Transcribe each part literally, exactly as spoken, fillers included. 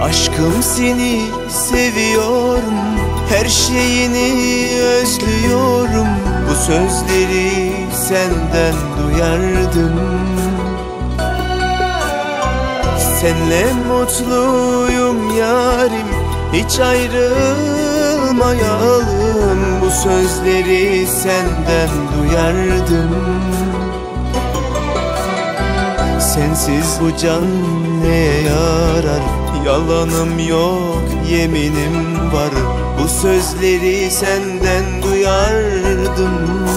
Aşkım seni seviyorum, her şeyini özlüyorum. Bu sözleri senden duyardım. Senle mutluyum yarim, hiç ayrılmayalım. Bu sözleri senden duyardım. Sensiz bu can neye yarar? Yalanım yok, yeminim var. Bu sözleri senden duyardım.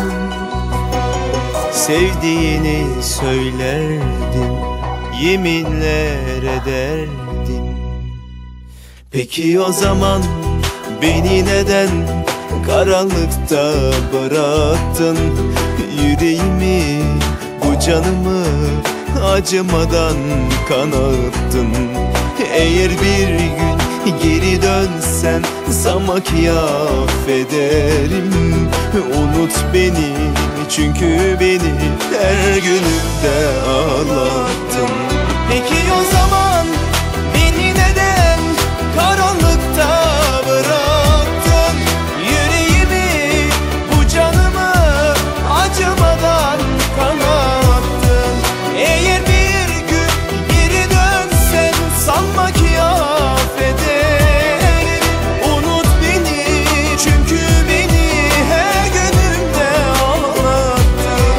Sevdiğini söylerdin, yeminler ederdin. Peki o zaman beni neden karanlıkta bıraktın? Yüreğimi, bu canımı acımadan kanattın. Eğer bir gün geri dönsen sana ki affederim. Unut beni, çünkü beni her günümde ağlattın. Peki o zaman beni neden karanlıkta bıraktın? Yüreğimi, bu canımı acımadan kanattın. Eğer bir gün geri dönsen sanma ki affederim. Unut beni, çünkü beni her günümde ağlattın.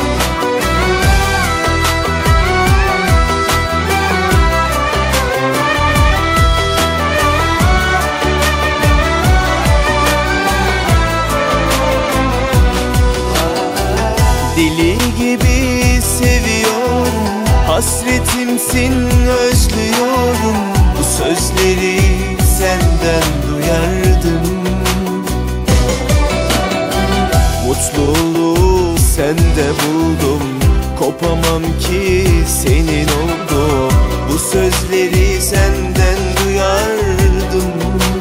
Deli gibi seviyorum, hasretimsin özlüyorum. Bu sözleri senden duyardım. Mutluluğu sende buldum, kopamam ki senin oldum. Bu sözleri senden duyardım.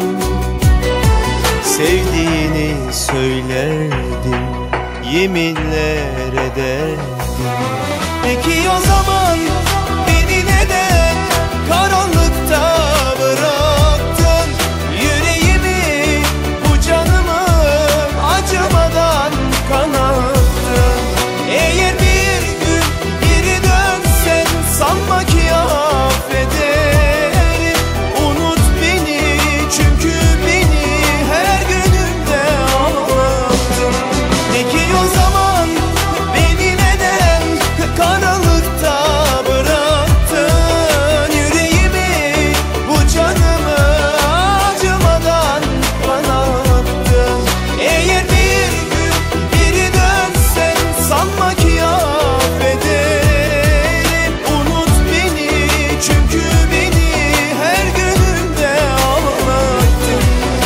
Sevdiğini söylerdin, yeminler ederdin. Peki o zaman beni neden karanlıkta bıraktın? Yüreğimi, bu canımı acımadan kanattın. Eğer bir gün geri dönsen sanma ki affederim. Unut beni, çünkü beni her günümde ağlattın. Peki o zaman beni neden karanlıkta bıraktın? Yüreğimi, bu canımı acımadan kanattın. Eğer bir gün geri dönsen sanma ki affederim. Unut beni, çünkü beni her günümde ağlattın.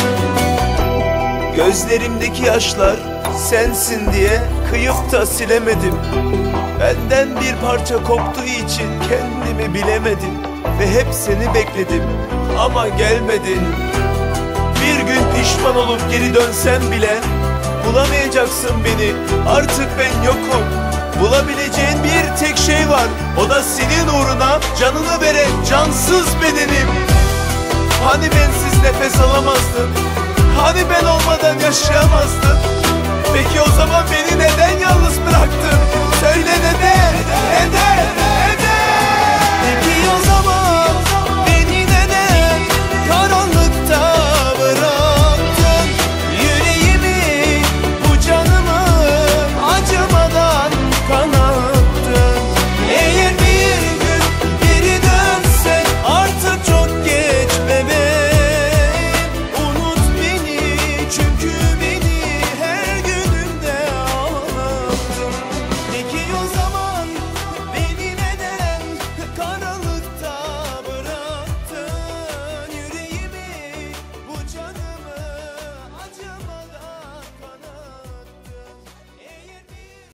Gözlerimdeki yaşlar sensin diye kıyıp da silemedim. Benden bir parça koptuğu için kendimi bilemedim. Ve hep seni bekledim ama gelmedin. Bir gün pişman olup geri dönsem bile bulamayacaksın beni, artık ben yokum. Bulabileceğin bir tek şey var, o da senin uğruna canını veren cansız bedenim. Hani bensiz nefes alamazdın? Hani ben olmadan yaşayamazdın? Peki o zaman beni neden yalnız bıraktın? Söyle neden?